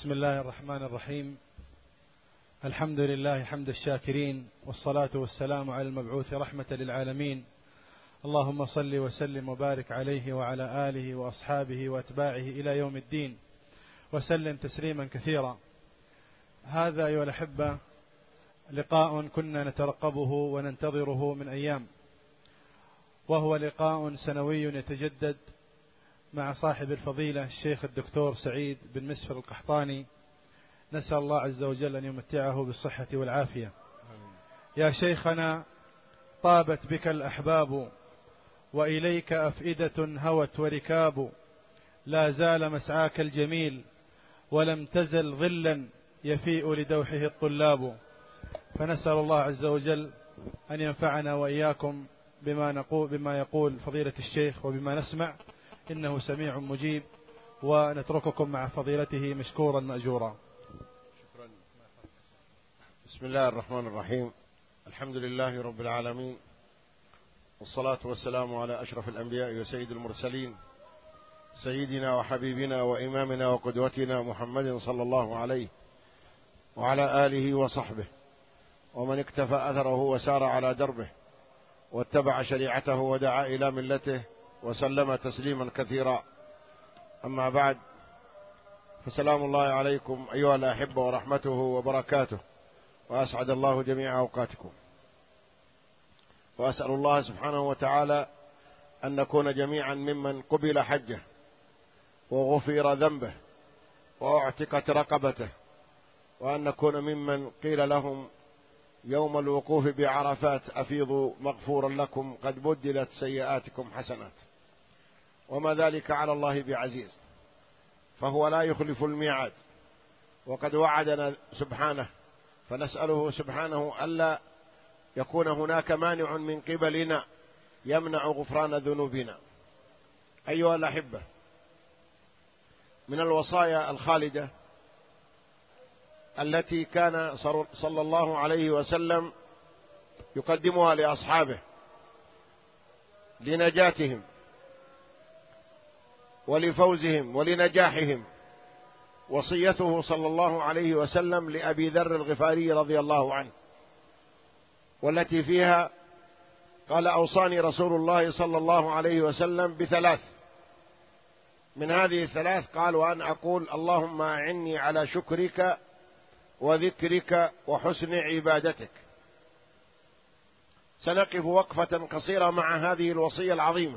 بسم الله الرحمن الرحيم. الحمد لله حمد الشاكرين، والصلاة والسلام على المبعوث رحمة للعالمين. اللهم صل وسلم وبارك عليه وعلى آله وأصحابه وأتباعه إلى يوم الدين، وسلم تسليما كثيرا. هذا أيها الأحبة لقاء كنا نترقبه وننتظره من أيام، وهو لقاء سنوي يتجدد مع صاحب الفضيلة الشيخ الدكتور سعيد بن مسفر القحطاني. نسأل الله عز وجل أن يمتعه بالصحة والعافية. يا شيخنا، طابت بك الأحباب، وإليك أفئدة هوت وركاب، لا زال مسعاك الجميل، ولم تزل ظلا يفيء لدوحه الطلاب. فنسأل الله عز وجل أن ينفعنا وإياكم بما يقول فضيلة الشيخ وبما نسمع، إنه سميع مجيب. ونترككم مع فضيلته مشكورا مأجورا. شكرا. بسم الله الرحمن الرحيم. الحمد لله رب العالمين، والصلاة والسلام على أشرف الأنبياء وسيد المرسلين، سيدنا وحبيبنا وإمامنا وقدوتنا محمد صلى الله عليه وعلى آله وصحبه، ومن اكتفى أثره وسار على دربه واتبع شريعته ودعا إلى ملته وسلم تسليما كثيرا. أما بعد، فسلام الله عليكم أيها الأحبة ورحمته وبركاته، وأسعد الله جميع أوقاتكم. وأسأل الله سبحانه وتعالى أن نكون جميعا ممن قبل حجه وغفر ذنبه وأعتقت رقبته، وأن نكون ممن قيل لهم يوم الوقوف بعرفات أفيضوا مغفورا لكم قد بدلت سيئاتكم حسنات، وما ذلك على الله بعزيز، فهو لا يخلف الميعاد، وقد وعدنا سبحانه، فنسأله سبحانه ألا يكون هناك مانع من قبلنا يمنع غفران ذنوبنا. أيها الأحبة، من الوصايا الخالدة التي كان صلى الله عليه وسلم يقدمها لأصحابه لنجاتهم ولفوزهم ولنجاحهم، وصيته صلى الله عليه وسلم لأبي ذر الغفاري رضي الله عنه، والتي فيها قال: أوصاني رسول الله صلى الله عليه وسلم بثلاث. من هذه الثلاث قال: وأن أقول اللهم أعني على شكرك وذكرك وحسن عبادتك. سنقف وقفة قصيرة مع هذه الوصية العظيمة،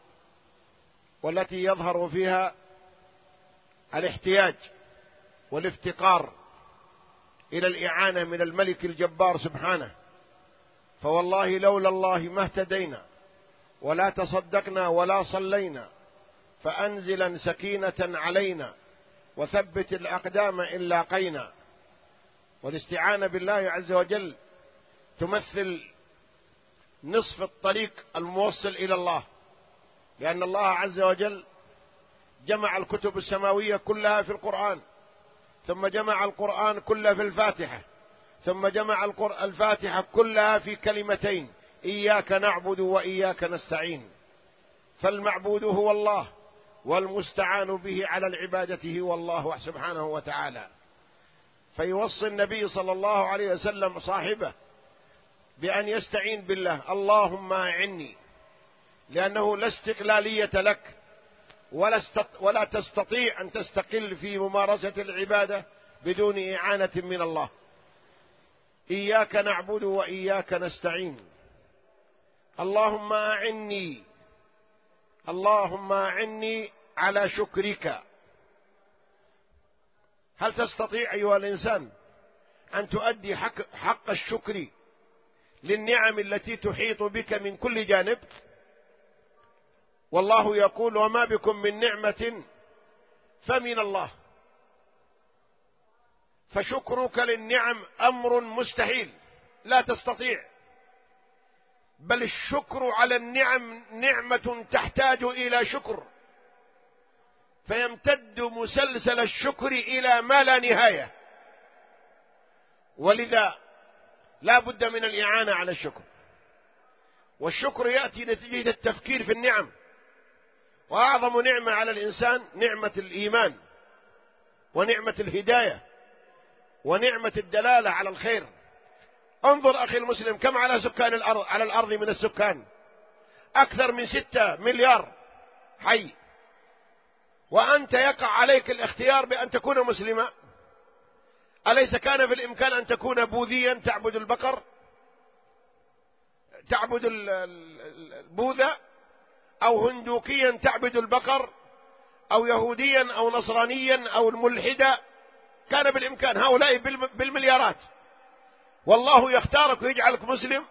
والتي يظهر فيها الاحتياج والافتقار إلى الإعانة من الملك الجبار سبحانه. فوالله لولا الله ما اهتدينا ولا تصدقنا ولا صلينا، فأنزلا سكينة علينا وثبت الأقدام إن لاقينا. والاستعانة بالله عز وجل تمثل نصف الطريق الموصل إلى الله، لأن الله عز وجل جمع الكتب السماوية كلها في القرآن، ثم جمع القرآن كله في الفاتحة، ثم جمع الفاتحة كلها في كلمتين: إياك نعبد وإياك نستعين. فالمعبود هو الله، والمستعان به على العبادة هو الله سبحانه وتعالى. فيوصي النبي صلى الله عليه وسلم صاحبه بأن يستعين بالله: اللهم أعني، لأنه لا استقلالية لك ولا تستطيع أن تستقل في ممارسة العبادة بدون إعانة من الله. إياك نعبد وإياك نستعين. اللهم أعني، اللهم أعني على شكرك. هل تستطيع أيها الإنسان أن تؤدي حق الشكر للنعم التي تحيط بك من كل جانب؟ والله يقول: وما بكم من نعمة فمن الله. فشكرك للنعم أمر مستحيل، لا تستطيع، بل الشكر على النعم نعمة تحتاج إلى شكر، فيمتد مسلسل الشكر إلى ما لا نهاية. ولذا لا بد من الإعانة على الشكر، والشكر يأتي نتيجة التفكير في النعم. وأعظم نعمة على الإنسان نعمة الإيمان، ونعمة الهداية ونعمة الدلالة على الخير. انظر أخي المسلم، كم على سكان الأرض، على الأرض من السكان؟ أكثر من 6 مليار حي، وأنت يقع عليك الاختيار بأن تكون مسلما. أليس كان في الإمكان أن تكون بوذيا تعبد البقر، تعبد البوذا، أو هندوكيا تعبد البقر، أو يهوديا أو نصرانيا أو الملحدة؟ كان بالإمكان، هؤلاء بالمليارات، والله يختارك ويجعلك مسلم،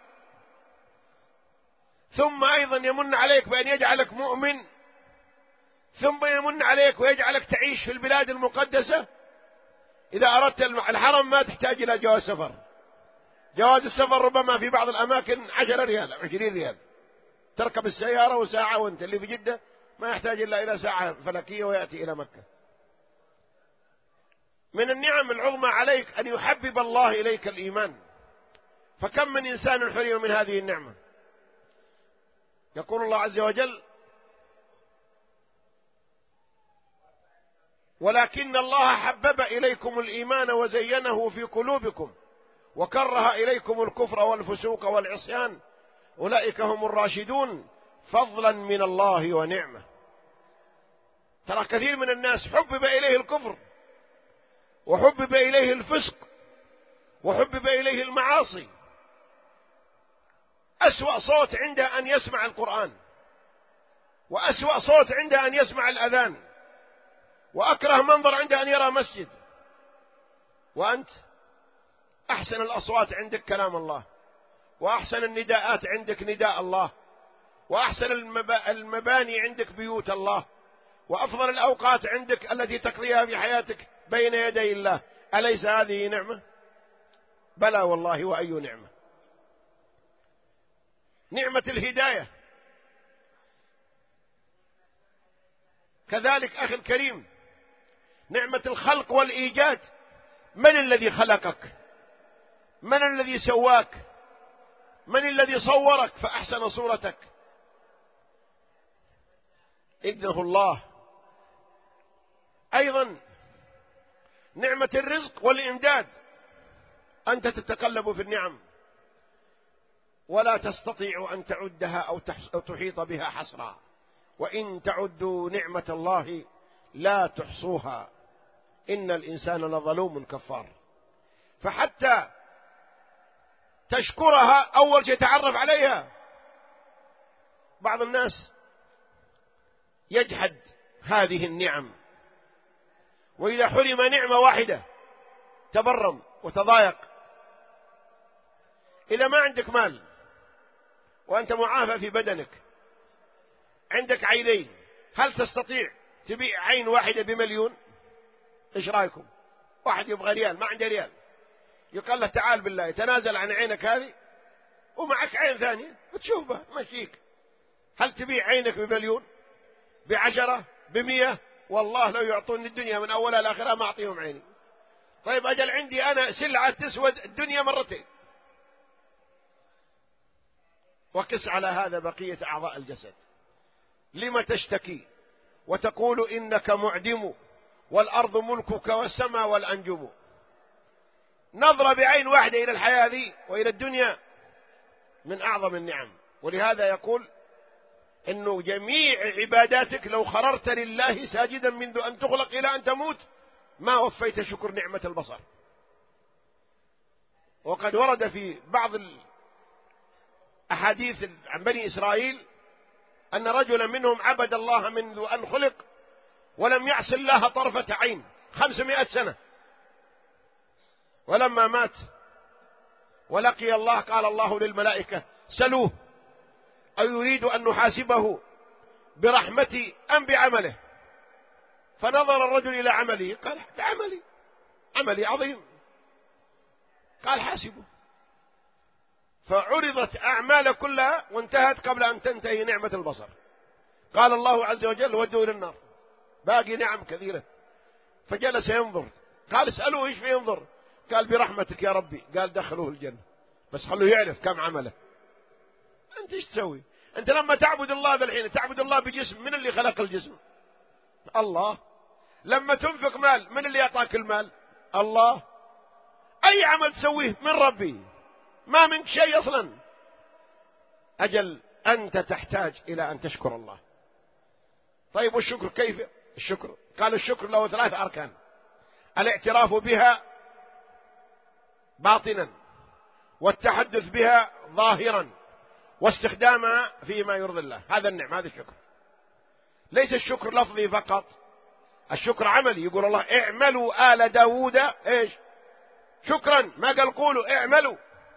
ثم أيضا يمن عليك بأن يجعلك مؤمن، ثم يمن عليك ويجعلك تعيش في البلاد المقدسة. إذا أردت الحرم ما تحتاج إلى جواز سفر، جواز السفر ربما في بعض الأماكن 10 ريال 20 ريال، تركب السيارة وساعة، وانت اللي في جدة ما يحتاج إلا إلى ساعة فلكية ويأتي إلى مكة. من النعم العظمى عليك أن يحبب الله إليك الإيمان، فكم من إنسان حرم من هذه النعمة. يقول الله عز وجل: ولكن الله حبب إليكم الإيمان وزينه في قلوبكم وكره إليكم الكفر والفسوق والعصيان أولئك هم الراشدون فضلا من الله ونعمة. ترى كثير من الناس حبب إليه الكفر، وحبب إليه الفسق، وحبب إليه المعاصي. أسوأ صوت عنده أن يسمع القرآن، وأسوأ صوت عنده أن يسمع الأذان، وأكره منظر عنده أن يرى مسجد. وأنت أحسن الأصوات عندك كلام الله، وأحسن النداءات عندك نداء الله، وأحسن المباني عندك بيوت الله، وأفضل الأوقات عندك التي تقضيها في حياتك بين يدي الله. أليس هذه نعمة؟ بلى والله، وأي نعمة. نعمة الهداية كذلك أخي الكريم، نعمة الخلق والإيجاد. من الذي خلقك؟ من الذي سواك؟ من الذي صورك فأحسن صورتك؟ إنه الله. أيضا نعمة الرزق والإمداد، أنت تتقلب في النعم ولا تستطيع أن تعدها أو تحيط بها حصرا، وإن تعدوا نعمة الله لا تحصوها إن الإنسان لظلوم كفار. فحتى تشكرها أول شيء تعرف عليها. بعض الناس يجحد هذه النعم، وإذا حرم نعمة واحدة تبرم وتضايق. إذا ما عندك مال وأنت معافى في بدنك، عندك عينين، هل تستطيع تبيع عين واحدة ب1,000,000؟ إيش رأيكم؟ واحد يبغى ريال، ما عنده ريال، يقال له تعال بالله تنازل عن عينك هذه ومعك عين ثانية بتشوفها مشيك. هل تبيع عينك ب1,000,000 ب10 ب100؟ والله لو يعطوني الدنيا من أولها لآخرها ما أعطيهم عيني. طيب أجل عندي أنا سلعة تسوى الدنيا مرتين. وقس على هذا بقية أعضاء الجسد. لم تشتكي وتقول إنك معدم والأرض ملكك والسماء والأنجم؟ نظرة بعين واحدة إلى الحياة ذي وإلى الدنيا من أعظم النعم. ولهذا يقول إنه جميع عباداتك لو خررت لله ساجدا منذ أن تخلق إلى أن تموت ما وفيت شكر نعمة البصر. وقد ورد في بعض الأحاديث عن بني إسرائيل أن رجلا منهم عبد الله منذ أن خلق ولم يعص الله طرفة عين 500 سنة، ولما مات ولقي الله قال الله للملائكة سلوه أو يريد أن نحاسبه برحمتي أم بعمله؟ فنظر الرجل إلى عمله قال بعملي، عملي عظيم. قال حاسبه. فعرضت أعمال كلها وانتهت قبل أن تنتهي نعمة البصر. قال الله عز وجل ودوا إلى النار، باقي نعم كثيرة. فجلس ينظر، قال اسألوه ايش في ينظر؟ قال برحمتك يا ربي. قال دخلوه الجنة، بس خلوه يعرف كم عمله. أنت ايش تسوي؟ أنت لما تعبد الله بالحين تعبد الله بجسم، من اللي خلق الجسم؟ الله. لما تنفق مال من اللي يعطاك المال؟ الله. أي عمل تسويه من ربي، ما منك شيء أصلا. أجل أنت تحتاج إلى أن تشكر الله. طيب والشكر كيف؟ الشكر قال الشكر له 3 أركان: الاعتراف بها باطنا، والتحدث بها ظاهرا، واستخدامها فيما يرضي الله. هذا النعم، هذا الشكر. ليس الشكر لفظي فقط، الشكر عملي. يقول الله اعملوا آل داود ايش؟ شكرا، ما قال قولوا اعملوا.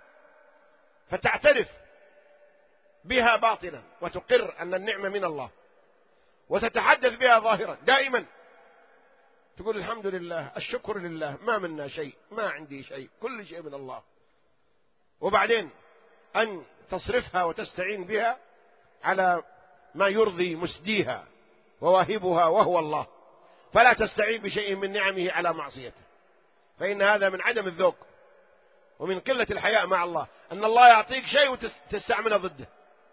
فتعترف بها باطنا وتقر أن النعمة من الله، وتتحدث بها ظاهرا دائما. تقول الحمد لله، الشكر لله، ما منا شيء، ما عندي شيء، كل شيء من الله. وبعدين أن تصرفها وتستعين بها على ما يرضي مسديها وواهبها وهو الله، فلا تستعين بشيء من نعمه على معصيته، فإن هذا من عدم الذوق ومن قلة الحياء مع الله، أن الله يعطيك شيء وتستعمله ضده.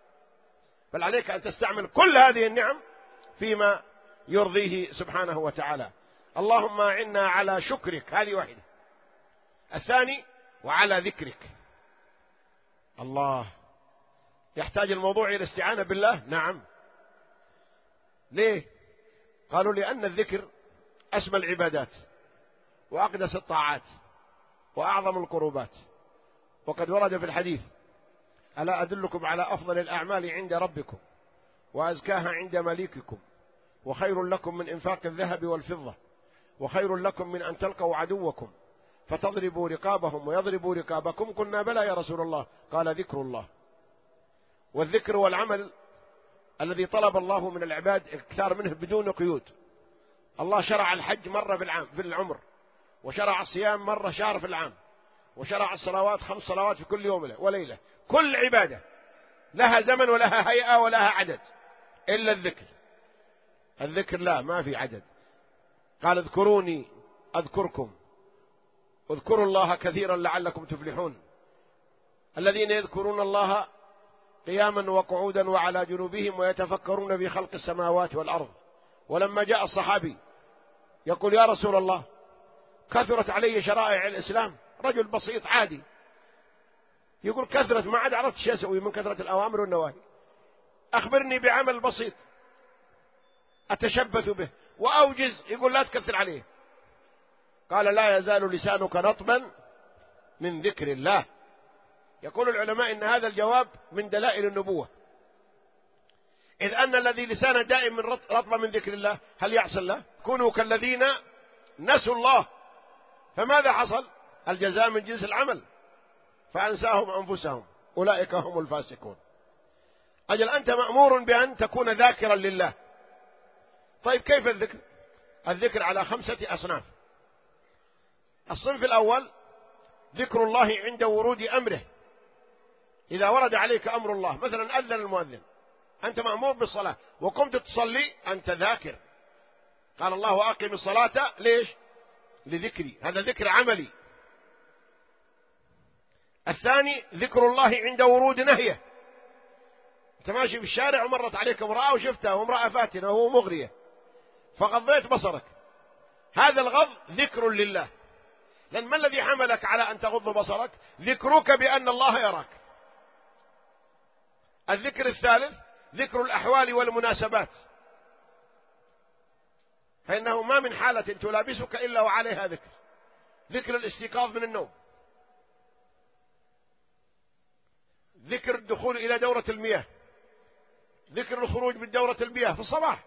بل عليك أن تستعمل كل هذه النعم فيما يرضيه سبحانه وتعالى. اللهم أعنا على شكرك، هذه واحدة. الثاني وعلى ذكرك. الله يحتاج الموضوع إلى الاستعانة بالله. نعم. ليه؟ قالوا لأن الذكر أسمى العبادات وأقدس الطاعات وأعظم القربات. وقد ورد في الحديث: ألا أدلكم على أفضل الأعمال عند ربكم وأزكاها عند مليككم، وخير لكم من إنفاق الذهب والفضة، وخير لكم من أن تلقوا عدوكم فتضربوا رقابهم ويضربوا رقابكم. قلنا بلى يا رسول الله. قال: ذكر الله. والذكر والعمل الذي طلب الله من العباد اكثار منه بدون قيود. الله شرع الحج مرة في العمر، وشرع الصيام مرة شهر في العام، وشرع الصلوات 5 صلوات في كل يوم وليلة. كل عبادة لها زمن ولها هيئة ولها عدد، إلا الذكر. الذكر لا، ما في عدد. قال: اذكروني أذكركم، اذكروا الله كثيرا لعلكم تفلحون. الذين يذكرون الله قياما وقعودا وعلى جنوبهم ويتفكرون في خلق السماوات والأرض. ولما جاء الصحابي يقول: يا رسول الله، كثرت علي شرائع الإسلام، رجل بسيط عادي، يقول كثرت ما عاد عرفت شيء أسوي من كثرة الأوامر والنواهي، أخبرني بعمل بسيط أتشبث به وأوجز. يقول: لا تكثر عليه. قال: لا يزال لسانك رطبا من ذكر الله. يقول العلماء إن هذا الجواب من دلائل النبوة، إذ أن الذي لسانه دائم من رطبا من ذكر الله هل يعصى الله؟ كونوا كالذين نسوا الله، فماذا حصل؟ الجزاء من جنس العمل، فأنساهم أنفسهم، أولئك هم الفاسقون. أجل أنت مأمور بأن تكون ذاكرا لله. طيب كيف الذكر؟ الذكر على 5 أصناف. الصنف الأول ذكر الله عند ورود أمره. إذا ورد عليك أمر الله، مثلا أذن المؤذن، أنت مأمور بالصلاة وقمت تصلي، أنت ذاكر. قال الله: أقم الصلاة. ليش؟ لذكري. هذا ذكر عملي. الثاني ذكر الله عند ورود نهيه. أنت ماشي في الشارع ومرت عليك امرأة وشفتها وامرأة فاتنة وهو مغرية، فغضيت بصرك، هذا الغض ذكر لله. لأن ما الذي حملك على أن تغض بصرك؟ ذكرك بأن الله يراك. الذكر الثالث ذكر الأحوال والمناسبات، فإنه ما من حالة تلابسك إلا وعليها ذكر. ذكر الاستيقاظ من النوم، ذكر الدخول إلى دورة المياه، ذكر الخروج من دورة المياه في الصباح،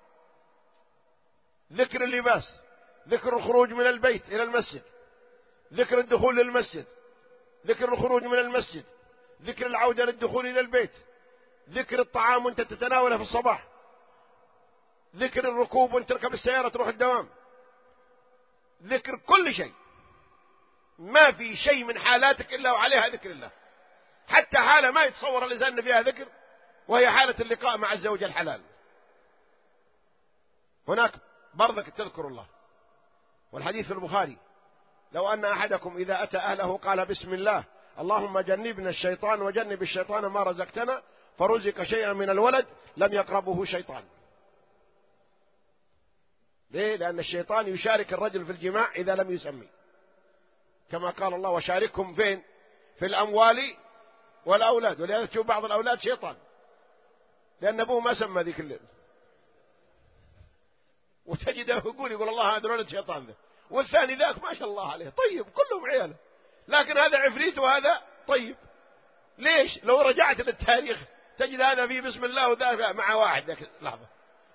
ذكر اللباس، ذكر الخروج من البيت إلى المسجد، ذكر الدخول للمسجد، ذكر الخروج من المسجد، ذكر العودة للدخول إلى البيت، ذكر الطعام وانت تتناوله في الصباح، ذكر الركوب وانت تركب السيارة تروح الدوام، ذكر كل شيء. ما في شيء من حالاتك إلا وعليها ذكر الله. حتى حالة ما يتصور الإنسان فيها ذكر، وهي حالة اللقاء مع الزوج الحلال، هناك برضك تذكر الله. والحديث في البخاري: لو أن أحدكم إذا أتى أهله قال بسم الله اللهم جنبنا الشيطان وجنب الشيطان ما رزقتنا، فرزق شيئا من الولد لم يقربه شيطان. ليه؟ لأن الشيطان يشارك الرجل في الجماع إذا لم يسمي، كما قال الله وشاركهم فين؟ في الأموال والأولاد. ولهذا تشوف بعض الأولاد شيطان، لأن أبوه ما سمى ذيك الليل، وتجده يقول الله هذا ولد شيطان ذا، والثاني ذاك ما شاء الله عليه طيب كلهم عياله، لكن هذا عفريت وهذا طيب. ليش؟ لو رجعت للتاريخ تجد هذا فيه بسم الله وذاك مع واحد ذاك لحظة.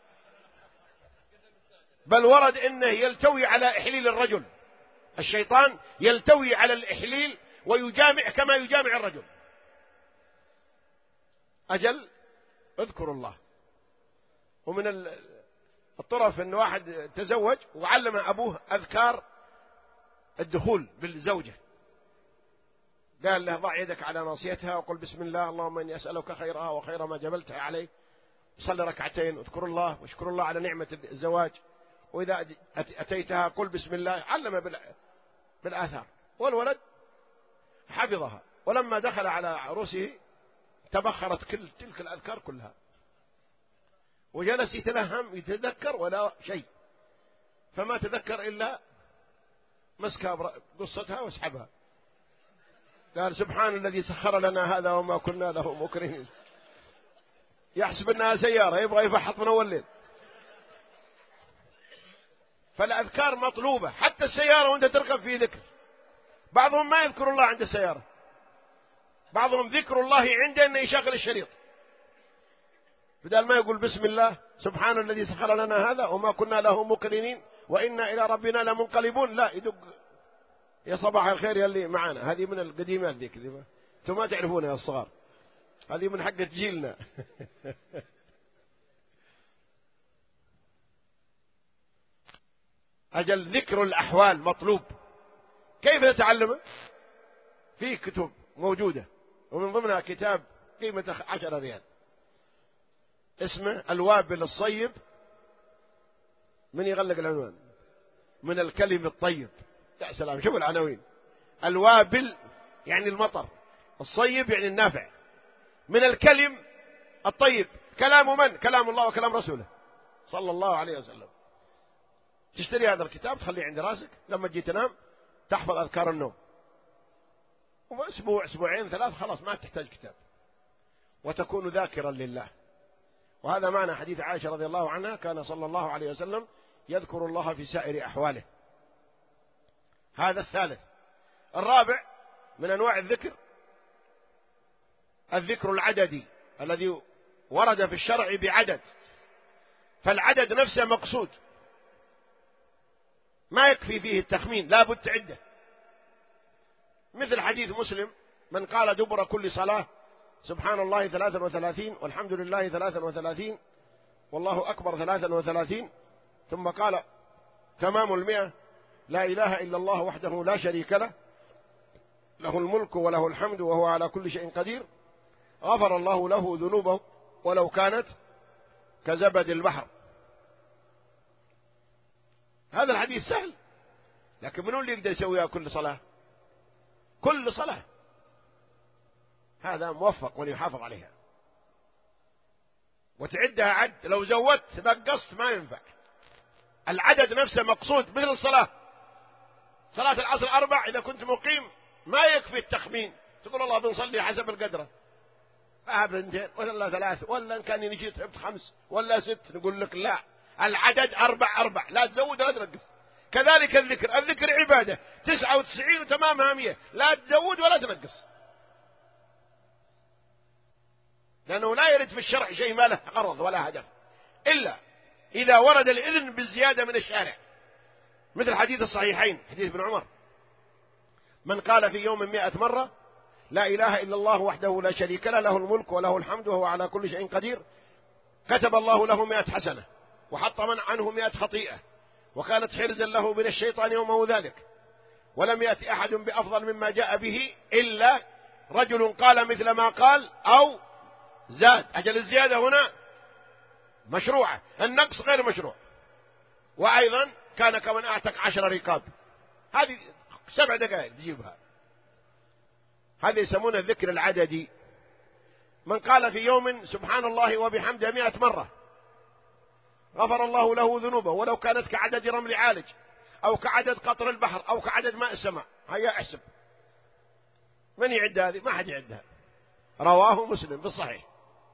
بل ورد إنه يلتوي على إحليل الرجل، الشيطان يلتوي على الإحليل ويجامع كما يجامع الرجل. أجل اذكروا الله. ومن الطرف أن واحد تزوج وعلم أبوه أذكار الدخول بالزوجة، قال له ضع يدك على ناصيتها وقل بسم الله اللهم إني أسألك خيرها وخير ما جبلتها عليه، صلي ركعتين واذكر الله واشكر الله على نعمة الزواج، وإذا أتيتها قل بسم الله. علم بالآثار، والولد حفظها. ولما دخل على عروسه تبخرت كل تلك الأذكار كلها، وجلس يتلهم يتذكر ولا شيء، فما تذكر إلا مسكها قصتها واسحبها. قال سبحان الذي سخر لنا هذا وما كنا له مقرنين. يحسب أنها سيارة يبغى يفحط من أول ليل. فالأذكار مطلوبة، حتى السيارة وانت تركب في ذكر. بعضهم ما يذكر الله عند السيارة، بعضهم ذكر الله عنده أنه يشغل الشريط، بدل ما يقول بسم الله سبحان الذي سخر لنا هذا وما كنا له مقرنين وإنا إلى ربنا لمنقلبون، لا يدق يا صباح الخير يا اللي معنا. هذه من القديمات ذيك انتم ما تعرفونها يا الصغار، هذه من حقة جيلنا. أجل ذكر الأحوال مطلوب. كيف نتعلمه؟ في كتب موجودة، ومن ضمنها كتاب قيمة 10 ريال اسمه الوابل الصيب. من يغلق العنوان؟ من الكلم الطيب. يا سلام، شوف العناوين. الوابل يعني المطر، الصيب يعني النافع، من الكلم الطيب. كلام من؟ كلام الله وكلام رسوله صلى الله عليه وسلم. تشتري هذا الكتاب تخليه عند راسك، لما تجي تنام تحفظ أذكار النوم، وأسبوع أسبوعين 3 خلاص ما تحتاج كتاب، وتكون ذاكرا لله. وهذا معنى حديث عائشة رضي الله عنها كان صلى الله عليه وسلم يذكر الله في سائر أحواله. هذا الثالث. الرابع من أنواع الذكر الذكر العددي الذي ورد في الشرع بعدد، فالعدد نفسه مقصود، ما يكفي فيه التخمين، لا بد تعده. مثل حديث مسلم من قال دبر كل صلاة سبحان الله 33 والحمد لله 33 والله أكبر 33 ثم قال تمام 100 لا إله إلا الله وحده لا شريك له له الملك وله الحمد وهو على كل شيء قدير غفر الله له ذنوبه ولو كانت كزبد البحر. هذا الحديث سهل، لكن من اللي يقدر يسويها كل صلاة؟ كل صلاة. هذا موفق وليحافظ عليها وتعدها عد. لو زودت نقصت ما ينفع. العدد نفسه مقصود. مثل الصلاة، صلاة العصر 4 إذا كنت مقيم ما يكفي التخمين، تقول الله بنصلي حسب القدرة، بنتين ولا 3 ولا إن كان نجيت 5 ولا 6، نقول لك لا، العدد 4 لا تزود ولا تنقص. كذلك الذكر عبادة 99 وتمامها 100، لا تزود ولا تنقص، لأنه لا يرد في الشرع شيء ما له غرض ولا هدف إلا إذا ورد الإذن بالزيادة من الشارع. مثل حديث الصحيحين حديث ابن عمر من قال في يوم 100 مرة لا إله إلا الله وحده لا شريك له له الملك وله الحمد وهو على كل شيء قدير كتب الله له 100 حسنة وحط من عنه 100 خطيئة وكانت حرزا له من الشيطان يومه ذلك، ولم يأتي أحد بأفضل مما جاء به إلا رجل قال مثل ما قال أو زاد. أجل الزيادة هنا مشروعة، النقص غير مشروع. وأيضا كان كمن أعتق 10 رقاب، هذه 7 دقائق تجيبها. هذا يسمونه الذكر العددي. من قال في يوم سبحان الله وبحمده 100 مرة غفر الله له ذنوبه ولو كانت كعدد رمل عالج أو كعدد قطر البحر أو كعدد ماء السماء. هيا احسب، من يعد هذه؟ ما حد يعدها. رواه مسلم بالصحيح.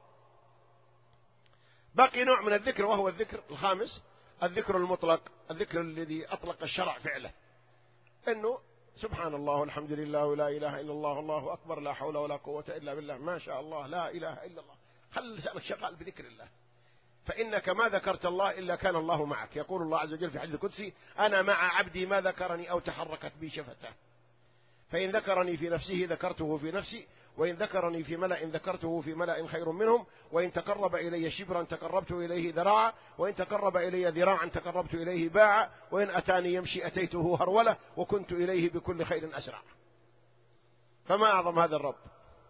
بقي نوع من الذكر وهو الذكر الخامس، الذكر المطلق، الذكر الذي أطلق الشرع فعله، إنه سبحان الله والحمد لله ولا إله إلا الله والله أكبر لا حول ولا قوة إلا بالله ما شاء الله لا إله إلا الله. خل لسانك شغال بذكر الله، فإنك ما ذكرت الله إلا كان الله معك. يقول الله عز وجل في حديث القدسي: أنا مع عبدي ما ذكرني أو تحركت بي شفتاه، فإن ذكرني في نفسه ذكرته في نفسي، وإن ذكرني في ملأ ذكرته في ملأ خير منهم، وإن تقرب إلي شبرا تقربت إليه ذراعا، وإن تقرب إلي ذراعا تقربت إليه باعا، وإن أتاني يمشي أتيته هرولة، وكنت إليه بكل خير أسرع. فما أعظم هذا الرب.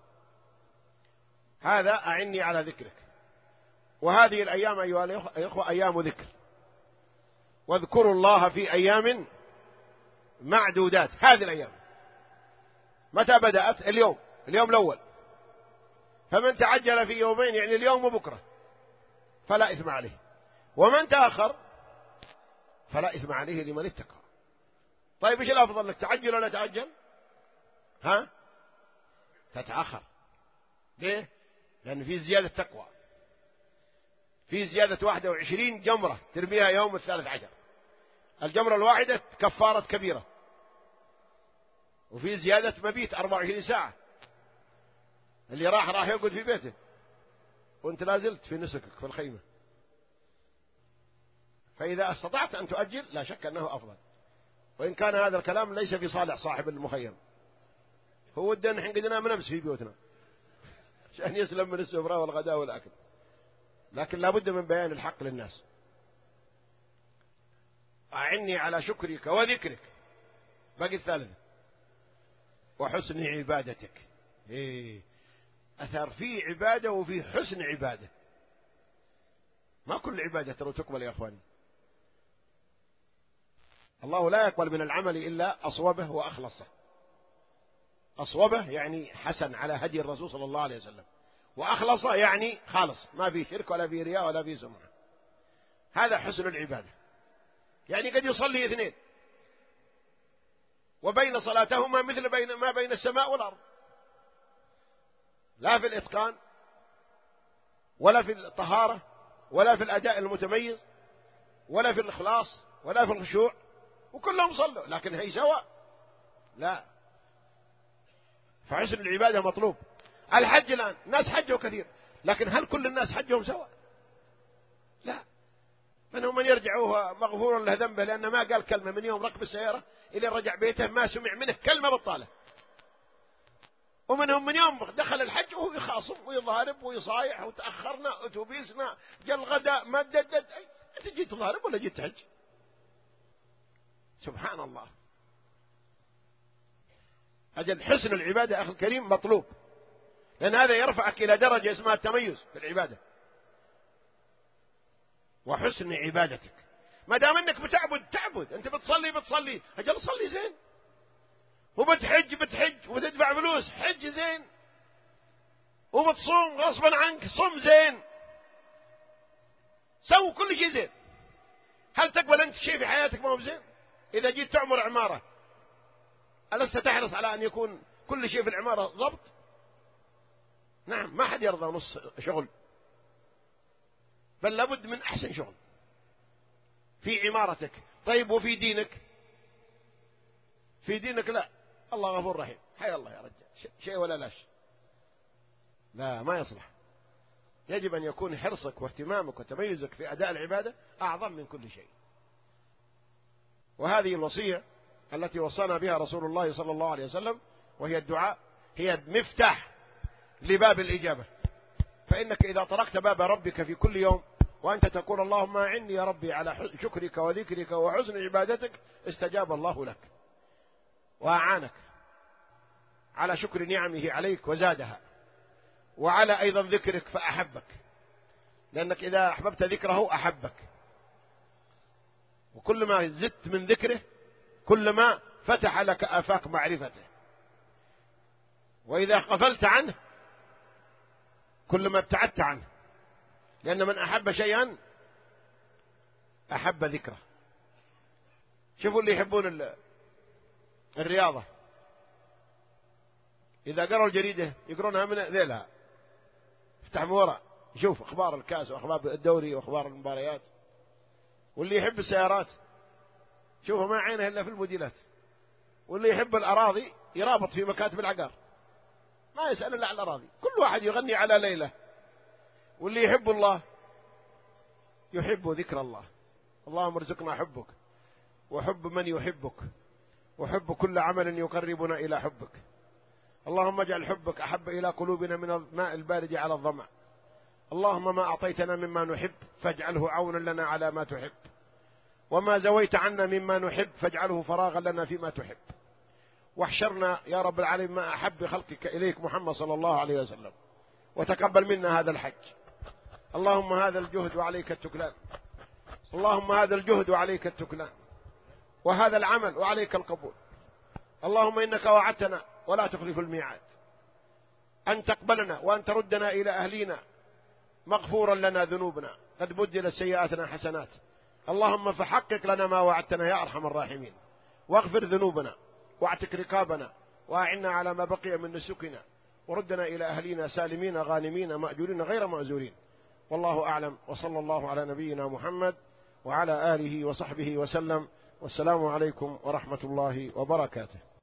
هذا أعني على ذكرك. وهذه الأيام أيها الأخوة أيام ذكر، واذكروا الله في أيام معدودات. هذه الأيام متى بدأت؟ اليوم الأول، فمن تعجل في يومين يعني اليوم وبكرة فلا إثم عليه، ومن تأخر فلا إثم عليه لمن اتقى. طيب إيش الأفضل لك، تعجل ولا تأجل؟ تتأخر. ليه؟ لأن في زيادة تقوى، في زيادة 21 جمرة ترميها يوم 13، الجمرة الواحدة كفارة كبيرة، وفي زيادة مبيت 24 ساعة. اللي راح يقعد في بيته وانت لازلت في نسكك في الخيمة. فإذا استطعت أن تؤجل لا شك أنه أفضل، وإن كان هذا الكلام ليس في صالح صاحب المخيم، هو ودنا نحن قد ننام نمس في بيوتنا عشان يسلم من السفرة والغداء والأكل، لكن لابد من بيان الحق للناس. أعني على شكرك وذكرك، باقي الثالثة، وحسن عبادتك. أثر في عبادة وفي حسن عبادة. ما كل عبادة ترى تقبل يا أخواني. الله لا يقبل من العمل إلا أصوبه وأخلصه. أصوبه يعني حسن على هدي الرسول صلى الله عليه وسلم، وأخلصه يعني خالص، ما في شرك ولا في رياء ولا في سمعة. هذا حسن العبادة. يعني قد يصلي اثنين وبين صلاتهما مثل ما بين السماء والأرض، لا في الإتقان ولا في الطهارة ولا في الأداء المتميز ولا في الإخلاص ولا في الخشوع، وكلهم صلوا لكن هي سواء. لا، فحسن العبادة مطلوب. الحج الآن الناس حجوا كثير، لكن هل كل الناس حجهم سواء؟ لا، منهم من يرجع وهو مغفور له ذنبه لأنه ما قال كلمة من يوم ركب السيارة إلى رجع بيته ما سمع منه كلمة بطالة، ومنهم من يوم دخل الحج وهو يخاصم ويضارب ويصايح وتأخرنا أتوبيسنا جاء الغداء ما ددد. أنت جيت تضارب ولا جيت تحج؟ سبحان الله. أجل حسن العبادة أخي الكريم مطلوب، لأن هذا يرفعك إلى درجة اسمها التميز في العبادة. وحسن عبادتك، ما دام أنك تعبد، أنت بتصلي أجل صلي زين، وبتحج وتدفع فلوس حج زين، وبتصوم غصبا عنك صم زين، سووا كل شيء زين. هل تقبل أنت شيء في حياتك ما هو زين؟ إذا جيت تعمر عمارة ألست تحرص على أن يكون كل شيء في العمارة ضبط؟ نعم، ما حد يرضى نص شغل، بل لابد من أحسن شغل في عمارتك. طيب وفي دينك؟ في دينك لا، الله غفور رحيم، حي الله يا رجال، شيء ولا لاش، لا ما يصلح. يجب أن يكون حرصك واهتمامك وتميزك في أداء العبادة أعظم من كل شيء. وهذه الوصية التي وصانا بها رسول الله صلى الله عليه وسلم، وهي الدعاء، هي مفتاح لباب الإجابة. فإنك إذا طرقت باب ربك في كل يوم وأنت تقول اللهم أعني يا ربي على شكرك وذكرك وحسن عبادتك، استجاب الله لك وأعانك على شكر نعمه عليك وزادها، وعلى أيضا ذكرك فأحبك، لأنك إذا أحببت ذكره أحبك، وكل ما زدت من ذكره كل ما فتح لك آفاق معرفته، وإذا غفلت عنه كل ما ابتعدت عنه، لأن من أحب شيئا أحب ذكره. شوفوا اللي يحبون الرياضة، إذا قرأوا الجريدة يقرونها من ذيلها، افتح من وراء يشوف أخبار الكاس وأخبار الدوري وأخبار المباريات. واللي يحب السيارات شوفوا ما عينه إلا في الموديلات. واللي يحب الأراضي يرابط في مكاتب العقار، ما يسأل إلا عن الأراضي، كل واحد يغني على ليلة. واللي يحب الله يحب ذكر الله. اللهم ارزقنا حبك وحب من يحبك وحب كل عمل يقربنا إلى حبك. اللهم اجعل حبك أحب إلى قلوبنا من الماء البارد على الظمأ. اللهم ما أعطيتنا مما نحب فاجعله عونا لنا على ما تحب، وما زويت عنا مما نحب فاجعله فراغا لنا فيما تحب. واحشرنا يا رب العالمين ما أحب خلقك إليك محمد صلى الله عليه وسلم، وتقبل منا هذا الحج. اللهم هذا الجهد وعليك التكلان، اللهم هذا الجهد وعليك التكلان، وهذا العمل وعليك القبول. اللهم إنك وعدتنا ولا تخلف الميعاد أن تقبلنا وأن تردنا إلى أهلينا مغفورا لنا ذنوبنا قد بدلت سيئاتنا حسنات. اللهم فحقق لنا ما وعدتنا يا أرحم الراحمين، واغفر ذنوبنا واعتق رقابنا وأعنا على ما بقي من نسكنا، وردنا إلى أهلينا سالمين غانمين مأجورين غير مأزورين. والله أعلم، وصلى الله على نبينا محمد وعلى آله وصحبه وسلم، والسلام عليكم ورحمة الله وبركاته.